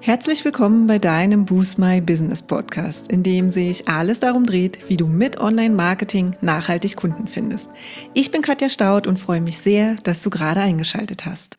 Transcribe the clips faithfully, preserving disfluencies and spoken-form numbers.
Herzlich willkommen bei deinem Boost My Business Podcast, in dem sich alles darum dreht, wie du mit Online-Marketing nachhaltig Kunden findest. Ich bin Katja Staud und freue mich sehr, dass du gerade eingeschaltet hast.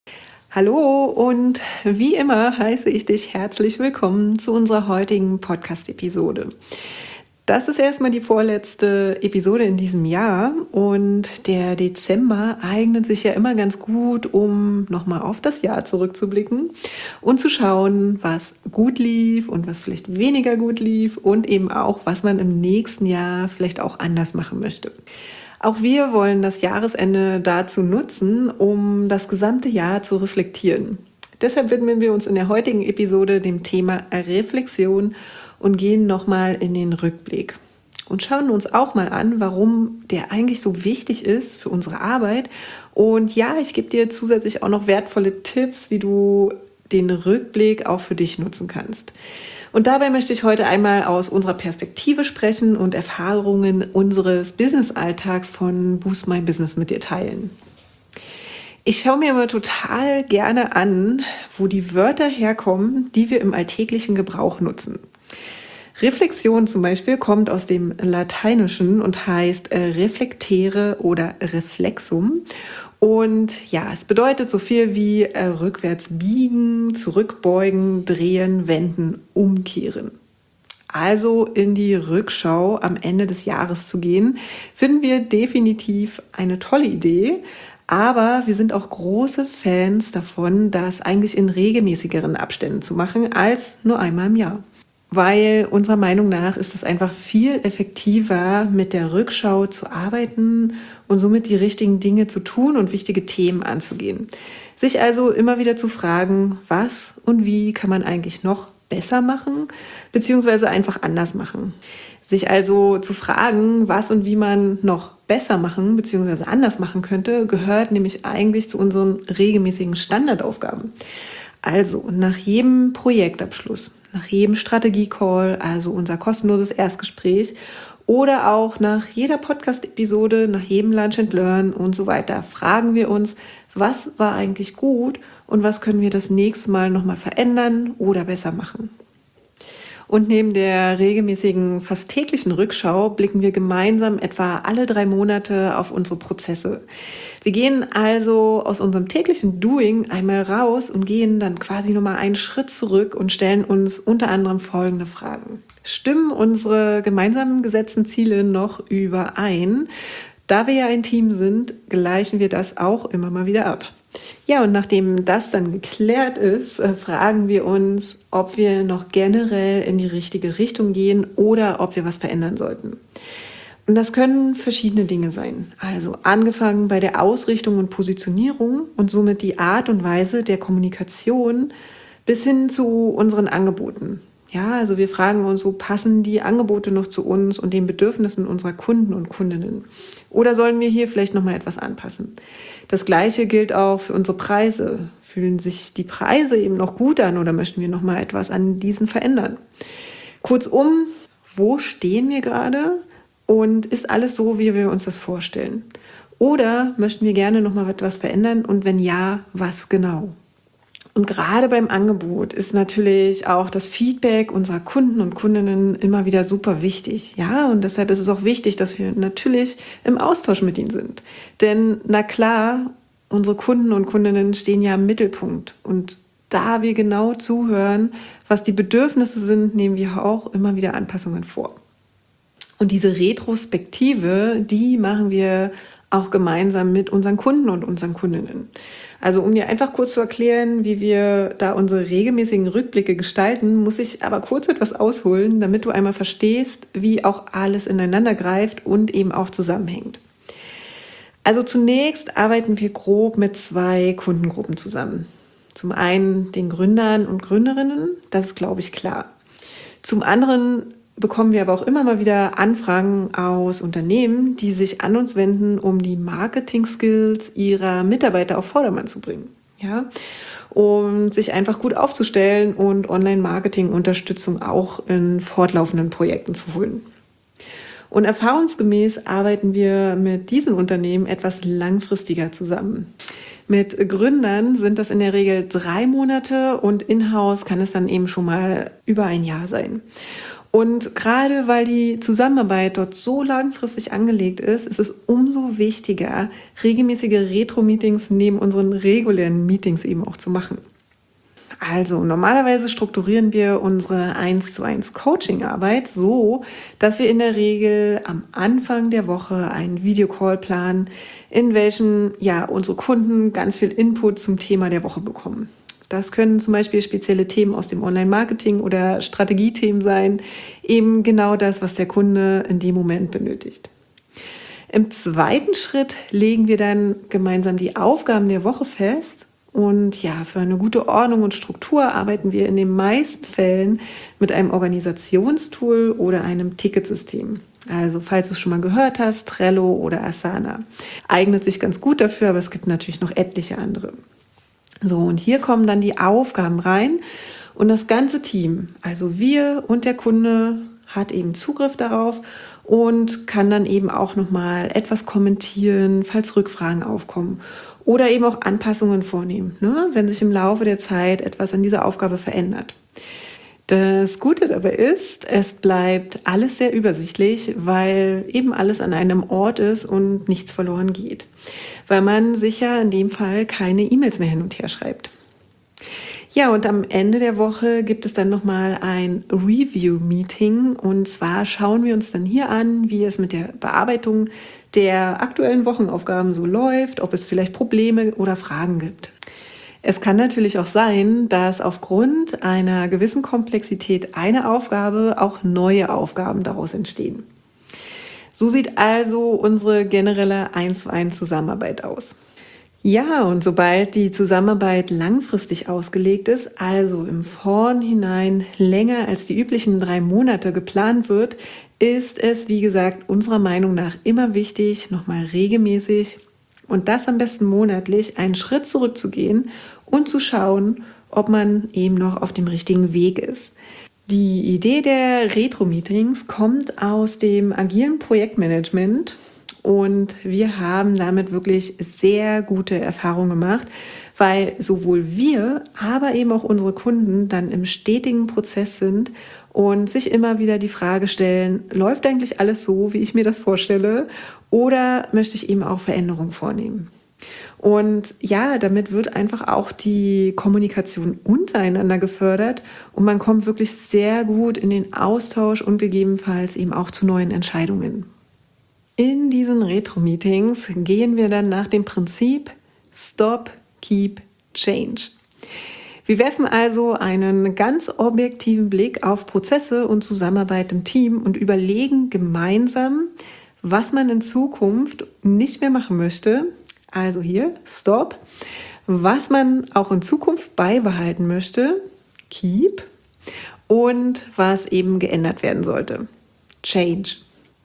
Hallo und wie immer heiße ich dich herzlich willkommen zu unserer heutigen Podcast-Episode. Das ist erstmal die vorletzte Episode in diesem Jahr und der Dezember eignet sich ja immer ganz gut, um nochmal auf das Jahr zurückzublicken und zu schauen, was gut lief und was vielleicht weniger gut lief und eben auch, was man im nächsten Jahr vielleicht auch anders machen möchte. Auch wir wollen das Jahresende dazu nutzen, um das gesamte Jahr zu reflektieren. Deshalb widmen wir uns in der heutigen Episode dem Thema Reflexion und gehen nochmal in den Rückblick und schauen uns auch mal an, warum der eigentlich so wichtig ist für unsere Arbeit. Und ja, ich gebe dir zusätzlich auch noch wertvolle Tipps, wie du den Rückblick auch für dich nutzen kannst. Und dabei möchte ich heute einmal aus unserer Perspektive sprechen und Erfahrungen unseres Business-Alltags von Boost My Business mit dir teilen. Ich schaue mir immer total gerne an, wo die Wörter herkommen, die wir im alltäglichen Gebrauch nutzen. Reflexion zum Beispiel kommt aus dem Lateinischen und heißt äh, reflectere oder reflexum. Und ja, es bedeutet so viel wie äh, rückwärts biegen, zurückbeugen, drehen, wenden, umkehren. Also in die Rückschau am Ende des Jahres zu gehen, finden wir definitiv eine tolle Idee. Aber wir sind auch große Fans davon, das eigentlich in regelmäßigeren Abständen zu machen als nur einmal im Jahr. Weil unserer Meinung nach ist es einfach viel effektiver, mit der Rückschau zu arbeiten und somit die richtigen Dinge zu tun und wichtige Themen anzugehen. Sich also immer wieder zu fragen, was und wie kann man eigentlich noch besser machen, beziehungsweise einfach anders machen. Sich also zu fragen, was und wie man noch besser machen, beziehungsweise anders machen könnte, gehört nämlich eigentlich zu unseren regelmäßigen Standardaufgaben. Also nach jedem Projektabschluss, nach jedem Strategie-Call, also unser kostenloses Erstgespräch oder auch nach jeder Podcast-Episode, nach jedem Lunch and Learn und so weiter, fragen wir uns, was war eigentlich gut und was können wir das nächste Mal nochmal verändern oder besser machen. Und neben der regelmäßigen, fast täglichen Rückschau blicken wir gemeinsam etwa alle drei Monate auf unsere Prozesse. Wir gehen also aus unserem täglichen Doing einmal raus und gehen dann quasi nochmal einen Schritt zurück und stellen uns unter anderem folgende Fragen. Stimmen unsere gemeinsamen gesetzten Ziele noch überein? Da wir ja ein Team sind, gleichen wir das auch immer mal wieder ab. Ja, und nachdem das dann geklärt ist, äh, fragen wir uns, ob wir noch generell in die richtige Richtung gehen oder ob wir was verändern sollten. Und das können verschiedene Dinge sein. Also angefangen bei der Ausrichtung und Positionierung und somit die Art und Weise der Kommunikation bis hin zu unseren Angeboten. Ja, also wir fragen uns so, passen die Angebote noch zu uns und den Bedürfnissen unserer Kunden und Kundinnen? Oder sollen wir hier vielleicht nochmal etwas anpassen? Das Gleiche gilt auch für unsere Preise. Fühlen sich die Preise eben noch gut an oder möchten wir nochmal etwas an diesen verändern? Kurzum, wo stehen wir gerade und ist alles so, wie wir uns das vorstellen? Oder möchten wir gerne nochmal etwas verändern und wenn ja, was genau? Und gerade beim Angebot ist natürlich auch das Feedback unserer Kunden und Kundinnen immer wieder super wichtig. Ja, und deshalb ist es auch wichtig, dass wir natürlich im Austausch mit ihnen sind. Denn na klar, unsere Kunden und Kundinnen stehen ja im Mittelpunkt. Und da wir genau zuhören, was die Bedürfnisse sind, nehmen wir auch immer wieder Anpassungen vor. Und diese Retrospektive, die machen wir auch gemeinsam mit unseren Kunden und unseren Kundinnen. Also um dir einfach kurz zu erklären, wie wir da unsere regelmäßigen Rückblicke gestalten, muss ich aber kurz etwas ausholen, damit du einmal verstehst, wie auch alles ineinander greift und eben auch zusammenhängt. Also zunächst arbeiten wir grob mit zwei Kundengruppen zusammen. Zum einen den Gründern und Gründerinnen, das ist, glaube ich, klar. Zum anderen bekommen wir aber auch immer mal wieder Anfragen aus Unternehmen, die sich an uns wenden, um die Marketing-Skills ihrer Mitarbeiter auf Vordermann zu bringen. Ja? Um sich einfach gut aufzustellen und Online-Marketing-Unterstützung auch in fortlaufenden Projekten zu holen. Und erfahrungsgemäß arbeiten wir mit diesen Unternehmen etwas langfristiger zusammen. Mit Gründern sind das in der Regel drei Monate und in-house kann es dann eben schon mal über ein Jahr sein. Und gerade weil die Zusammenarbeit dort so langfristig angelegt ist, ist es umso wichtiger, regelmäßige Retro-Meetings neben unseren regulären Meetings eben auch zu machen. Also normalerweise strukturieren wir unsere eins zu eins Coaching-Arbeit so, dass wir in der Regel am Anfang der Woche einen Videocall planen, in welchem ja unsere Kunden ganz viel Input zum Thema der Woche bekommen. Das können zum Beispiel spezielle Themen aus dem Online-Marketing oder Strategiethemen sein, eben genau das, was der Kunde in dem Moment benötigt. Im zweiten Schritt legen wir dann gemeinsam die Aufgaben der Woche fest. Und ja, für eine gute Ordnung und Struktur arbeiten wir in den meisten Fällen mit einem Organisationstool oder einem Ticketsystem. Also falls du es schon mal gehört hast, Trello oder Asana. Eignet sich ganz gut dafür, aber es gibt natürlich noch etliche andere. So, und hier kommen dann die Aufgaben rein und das ganze Team, also wir und der Kunde, hat eben Zugriff darauf und kann dann eben auch nochmal etwas kommentieren, falls Rückfragen aufkommen. Oder eben auch Anpassungen vornehmen, ne, wenn sich im Laufe der Zeit etwas an dieser Aufgabe verändert. Das Gute dabei ist, es bleibt alles sehr übersichtlich, weil eben alles an einem Ort ist und nichts verloren geht. Weil man sicher in dem Fall keine E-Mails mehr hin und her schreibt. Ja, und am Ende der Woche gibt es dann nochmal ein Review-Meeting. Und zwar schauen wir uns dann hier an, wie es mit der Bearbeitung der aktuellen Wochenaufgaben so läuft, ob es vielleicht Probleme oder Fragen gibt. Es kann natürlich auch sein, dass aufgrund einer gewissen Komplexität einer Aufgabe auch neue Aufgaben daraus entstehen. So sieht also unsere generelle eins zu eins Zusammenarbeit aus. Ja, und sobald die Zusammenarbeit langfristig ausgelegt ist, also im Vornhinein länger als die üblichen drei Monate geplant wird, ist es, wie gesagt, unserer Meinung nach immer wichtig, nochmal regelmäßig und das am besten monatlich einen Schritt zurückzugehen und zu schauen, ob man eben noch auf dem richtigen Weg ist. Die Idee der Retro-Meetings kommt aus dem agilen Projektmanagement und wir haben damit wirklich sehr gute Erfahrungen gemacht, weil sowohl wir, aber eben auch unsere Kunden dann im stetigen Prozess sind und sich immer wieder die Frage stellen, läuft eigentlich alles so, wie ich mir das vorstelle, oder möchte ich eben auch Veränderungen vornehmen? Und ja, damit wird einfach auch die Kommunikation untereinander gefördert und man kommt wirklich sehr gut in den Austausch und gegebenenfalls eben auch zu neuen Entscheidungen. In diesen Retro-Meetings gehen wir dann nach dem Prinzip Stop, Keep, Change. Wir werfen also einen ganz objektiven Blick auf Prozesse und Zusammenarbeit im Team und überlegen gemeinsam, was man in Zukunft nicht mehr machen möchte. Also hier, Stop. Was man auch in Zukunft beibehalten möchte, Keep. Und was eben geändert werden sollte, Change.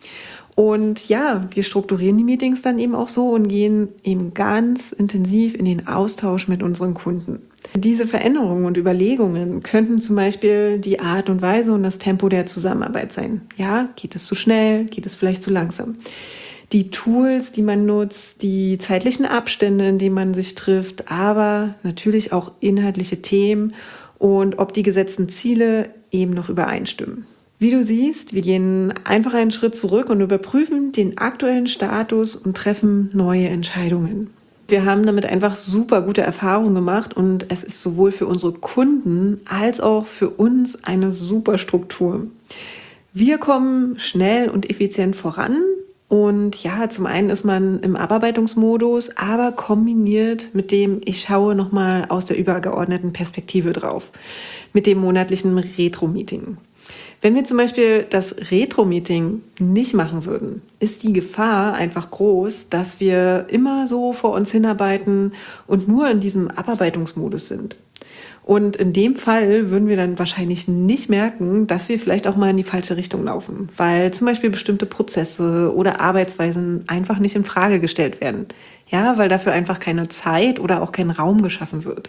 Und ja, wir strukturieren die Meetings dann eben auch so und gehen eben ganz intensiv in den Austausch mit unseren Kunden. Diese Veränderungen und Überlegungen könnten zum Beispiel die Art und Weise und das Tempo der Zusammenarbeit sein. Ja, geht es zu schnell, geht es vielleicht zu langsam? Die Tools, die man nutzt, die zeitlichen Abstände, in denen man sich trifft, aber natürlich auch inhaltliche Themen und ob die gesetzten Ziele eben noch übereinstimmen. Wie du siehst, wir gehen einfach einen Schritt zurück und überprüfen den aktuellen Status und treffen neue Entscheidungen. Wir haben damit einfach super gute Erfahrungen gemacht und es ist sowohl für unsere Kunden als auch für uns eine super Struktur. Wir kommen schnell und effizient voran und ja, zum einen ist man im Abarbeitungsmodus, aber kombiniert mit dem, ich schaue nochmal aus der übergeordneten Perspektive drauf, mit dem monatlichen Retro-Meeting. Wenn wir zum Beispiel das Retro-Meeting nicht machen würden, ist die Gefahr einfach groß, dass wir immer so vor uns hinarbeiten und nur in diesem Abarbeitungsmodus sind. Und in dem Fall würden wir dann wahrscheinlich nicht merken, dass wir vielleicht auch mal in die falsche Richtung laufen, weil zum Beispiel bestimmte Prozesse oder Arbeitsweisen einfach nicht in Frage gestellt werden. Ja, weil dafür einfach keine Zeit oder auch kein Raum geschaffen wird.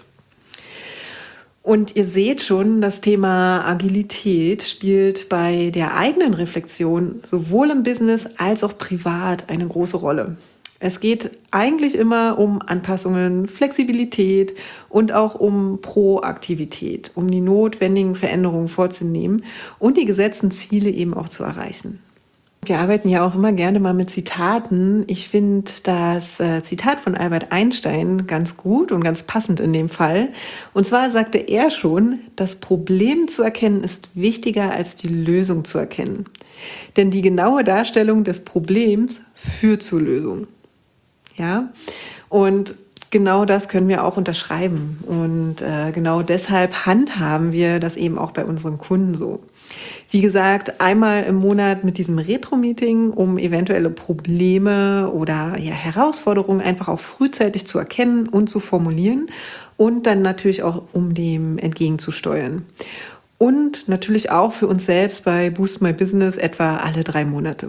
Und ihr seht schon, das Thema Agilität spielt bei der eigenen Reflexion sowohl im Business als auch privat eine große Rolle. Es geht eigentlich immer um Anpassungen, Flexibilität und auch um Proaktivität, um die notwendigen Veränderungen vorzunehmen und die gesetzten Ziele eben auch zu erreichen. Wir arbeiten ja auch immer gerne mal mit Zitaten. Ich finde das äh, Zitat von Albert Einstein ganz gut und ganz passend in dem Fall. Und zwar sagte er schon, das Problem zu erkennen ist wichtiger als die Lösung zu erkennen. Denn die genaue Darstellung des Problems führt zur Lösung. Ja, und genau das können wir auch unterschreiben. Und äh, genau deshalb handhaben wir das eben auch bei unseren Kunden so. Wie gesagt, einmal im Monat mit diesem Retro-Meeting, um eventuelle Probleme oder ja, Herausforderungen einfach auch frühzeitig zu erkennen und zu formulieren und dann natürlich auch, um dem entgegenzusteuern. Und natürlich auch für uns selbst bei Boost My Business etwa alle drei Monate.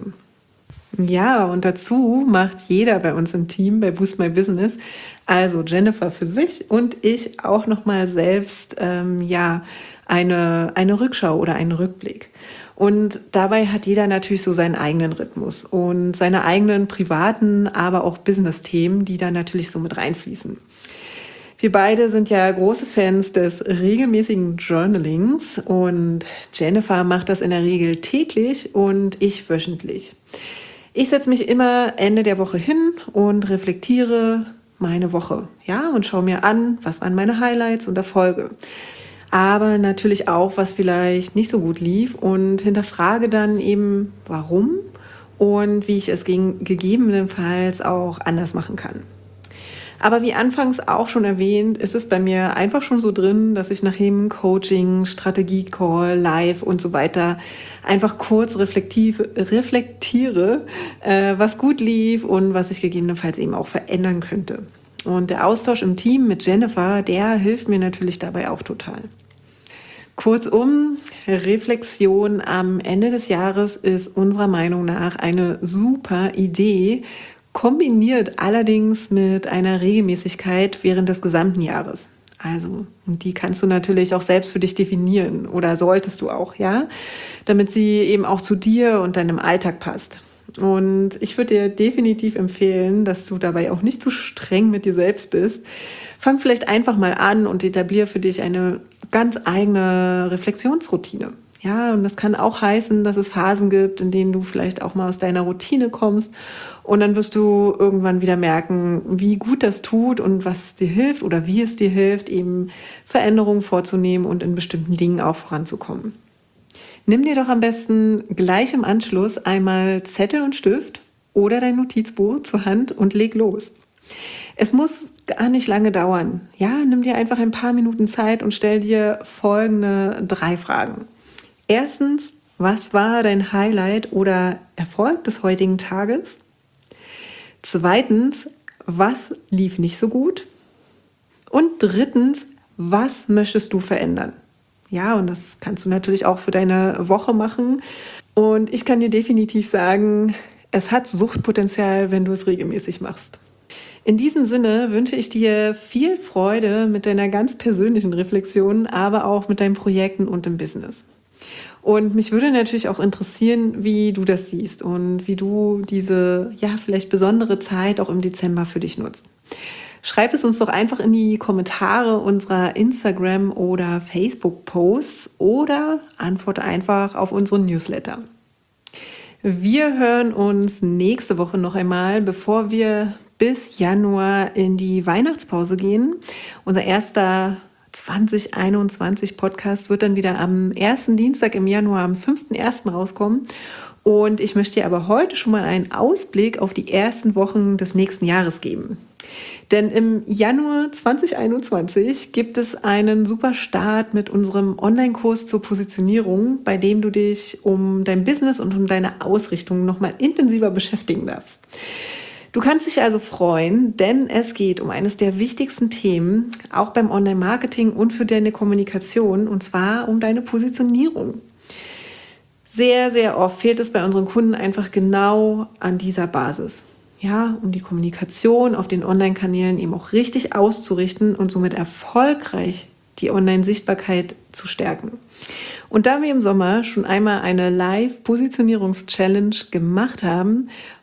Ja, und dazu macht jeder bei uns im Team bei Boost My Business, also Jennifer für sich und ich auch nochmal selbst, ähm, ja, eine, eine Rückschau oder einen Rückblick. Und dabei hat jeder natürlich so seinen eigenen Rhythmus und seine eigenen privaten, aber auch Business-Themen, die da natürlich so mit reinfließen. Wir beide sind ja große Fans des regelmäßigen Journalings und Jennifer macht das in der Regel täglich und ich wöchentlich. Ich setze mich immer Ende der Woche hin und reflektiere meine Woche, ja, und schaue mir an, was waren meine Highlights und Erfolge. Aber natürlich auch, was vielleicht nicht so gut lief und hinterfrage dann eben, warum und wie ich es gegebenenfalls auch anders machen kann. Aber wie anfangs auch schon erwähnt, ist es bei mir einfach schon so drin, dass ich nach jedem Coaching, Strategie-Call, Live und so weiter einfach kurz reflektive, reflektiere, äh, was gut lief und was ich gegebenenfalls eben auch verändern könnte. Und der Austausch im Team mit Jennifer, der hilft mir natürlich dabei auch total. Kurzum, Reflexion am Ende des Jahres ist unserer Meinung nach eine super Idee, kombiniert allerdings mit einer Regelmäßigkeit während des gesamten Jahres. Also, und die kannst du natürlich auch selbst für dich definieren oder solltest du auch, ja, damit sie eben auch zu dir und deinem Alltag passt. Und ich würde dir definitiv empfehlen, dass du dabei auch nicht zu streng mit dir selbst bist. Fang vielleicht einfach mal an und etabliere für dich eine ganz eigene Reflexionsroutine. Ja, und das kann auch heißen, dass es Phasen gibt, in denen du vielleicht auch mal aus deiner Routine kommst und dann wirst du irgendwann wieder merken, wie gut das tut und was dir hilft oder wie es dir hilft, eben Veränderungen vorzunehmen und in bestimmten Dingen auch voranzukommen. Nimm dir doch am besten gleich im Anschluss einmal Zettel und Stift oder dein Notizbuch zur Hand und leg los. Es muss gar nicht lange dauern. Ja, nimm dir einfach ein paar Minuten Zeit und stell dir folgende drei Fragen. Erstens, was war dein Highlight oder Erfolg des heutigen Tages? Zweitens, was lief nicht so gut? Und drittens, was möchtest du verändern? Ja, und das kannst du natürlich auch für deine Woche machen. Und ich kann dir definitiv sagen, es hat Suchtpotenzial, wenn du es regelmäßig machst. In diesem Sinne wünsche ich dir viel Freude mit deiner ganz persönlichen Reflexion, aber auch mit deinen Projekten und im Business. Und mich würde natürlich auch interessieren, wie du das siehst und wie du diese, ja, vielleicht besondere Zeit auch im Dezember für dich nutzt. Schreib es uns doch einfach in die Kommentare unserer Instagram- oder Facebook-Posts oder antworte einfach auf unseren Newsletter. Wir hören uns nächste Woche noch einmal, bevor wir bis Januar in die Weihnachtspause gehen. Unser erster zwanzig einundzwanzig Podcast wird dann wieder am ersten Dienstag im Januar, am fünften ersten rauskommen. Und ich möchte dir aber heute schon mal einen Ausblick auf die ersten Wochen des nächsten Jahres geben. Denn im Januar zwanzig einundzwanzig gibt es einen super Start mit unserem Online-Kurs zur Positionierung, bei dem du dich um dein Business und um deine Ausrichtung nochmal intensiver beschäftigen darfst. Du kannst dich also freuen, denn es geht um eines der wichtigsten Themen, auch beim Online-Marketing und für deine Kommunikation, und zwar um deine Positionierung. Sehr, sehr oft fehlt es bei unseren Kunden einfach genau an dieser Basis. Ja, um die Kommunikation auf den Online-Kanälen eben auch richtig auszurichten und somit erfolgreich die Online-Sichtbarkeit zu stärken. Und da wir im Sommer schon einmal eine Live-Positionierungs-Challenge gemacht haben,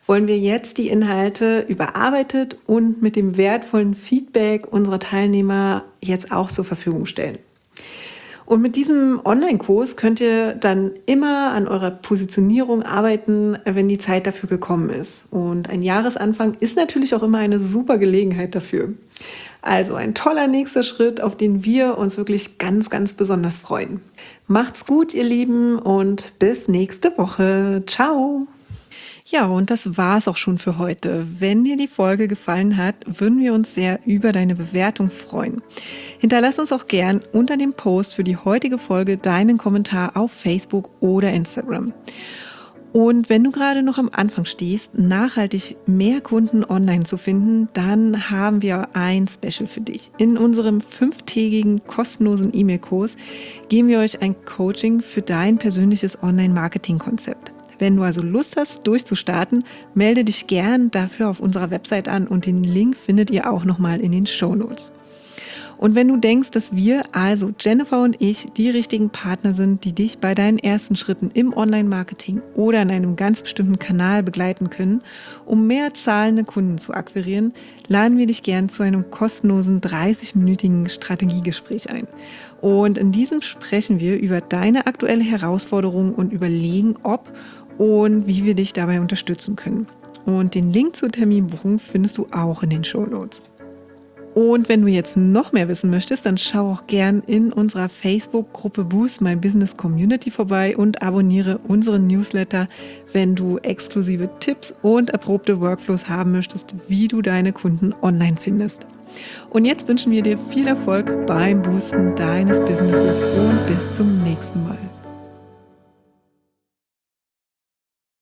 wollen wir jetzt die Inhalte überarbeitet und mit dem wertvollen Feedback unserer Teilnehmer jetzt auch zur Verfügung stellen. Und mit diesem Online-Kurs könnt ihr dann immer an eurer Positionierung arbeiten, wenn die Zeit dafür gekommen ist. Und ein Jahresanfang ist natürlich auch immer eine super Gelegenheit dafür. Also ein toller nächster Schritt, auf den wir uns wirklich ganz, ganz besonders freuen. Macht's gut, ihr Lieben, und bis nächste Woche. Ciao! Ja, und das war's auch schon für heute. Wenn dir die Folge gefallen hat, würden wir uns sehr über deine Bewertung freuen. Hinterlass uns auch gern unter dem Post für die heutige Folge deinen Kommentar auf Facebook oder Instagram. Und wenn du gerade noch am Anfang stehst, nachhaltig mehr Kunden online zu finden, dann haben wir ein Special für dich. In unserem fünftägigen kostenlosen E-Mail-Kurs geben wir euch ein Coaching für dein persönliches Online-Marketing-Konzept. Wenn du also Lust hast, durchzustarten, melde dich gern dafür auf unserer Website an und den Link findet ihr auch nochmal in den Shownotes. Und wenn du denkst, dass wir, also Jennifer und ich, die richtigen Partner sind, die dich bei deinen ersten Schritten im Online-Marketing oder in einem ganz bestimmten Kanal begleiten können, um mehr zahlende Kunden zu akquirieren, laden wir dich gern zu einem kostenlosen dreißig-minütigen Strategiegespräch ein. Und in diesem sprechen wir über deine aktuelle Herausforderung und überlegen, ob und wie wir dich dabei unterstützen können. Und den Link zur Terminbuchung findest du auch in den Shownotes. Und wenn du jetzt noch mehr wissen möchtest, dann schau auch gern in unserer Facebook-Gruppe Boost My Business Community vorbei und abonniere unseren Newsletter, wenn du exklusive Tipps und erprobte Workflows haben möchtest, wie du deine Kunden online findest. Und jetzt wünschen wir dir viel Erfolg beim Boosten deines Businesses und bis zum nächsten Mal.